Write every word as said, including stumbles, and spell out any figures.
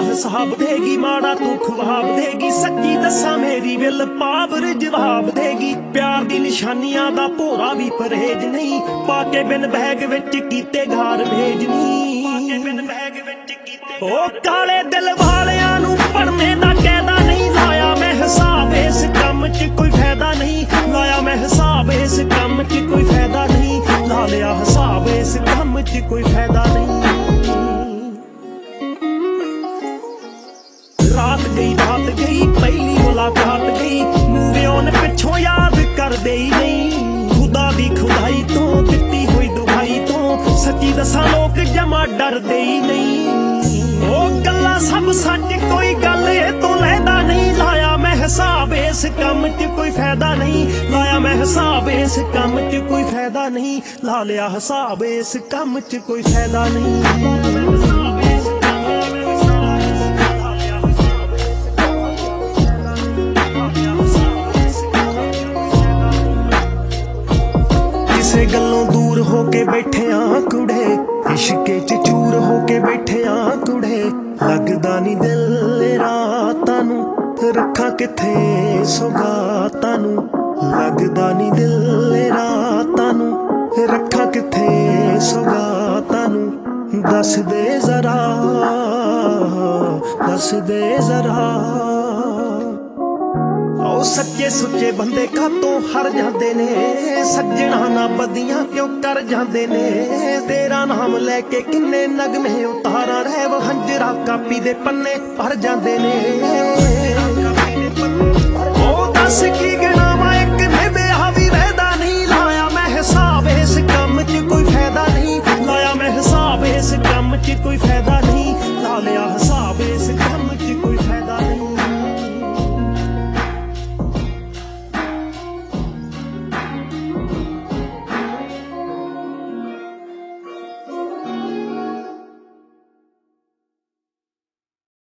हिसाब देगी, माड़ा तू ख्वाब देगी। सच्ची दसा मेरी विल पावर जवाब देगी। प्यार दी निशानियां दा भोरा भी परहेज नहीं, पाके बिन बैग विच कीते घार भेजनी। ओ काले दिल वालियां नूं पढ़ने दा कहदा नहीं, लाया मैं हिसाब इस कम च कोई फायदा नहीं। लाया मैं हिसाब इस कम च कोई फायदा नहीं। ला लिया हिसाब इस कम च कोई फायदा नहीं। रात गई रात गई पहली मुलाकात गई, मूवियों ने पिछों याद कर दे नहीं। खुदा दी खुदाई तो दित्ती हुई दुहाई तो सच्ची दसा लोग जमा डर दे नहीं। ओ गल्ला सब सच कोई गल ए तो लैदा नहीं। लाया मैं हिसाब इस कम च कोई फायदा नहीं। लाया मैं हिसाब इस कम च कोई फायदा नहीं। ला लिया हिसाब इस कम च कोई फायदा नहीं। किसे गल्लों दूर होके बैठे आ कुड़े, इश्के च चूर होके बैठे आ कुड़े। लगदा नी दिल रातां नूं, रखा किथे सौगातां नूं। लगदा नी दिल रातां नूं, रखा किथे सौगातां नूं। दस दे जरा दस दे जरा ओ सच्चे सुच्चे बंदे कातों हर जाते ने। सज्जणा ना बदियां क्यों कर जाते ने। तेरा नाम लैके किन्ने नगमे उतारा रह वो हंजरा कापी दे पन्ने भर जाते ने।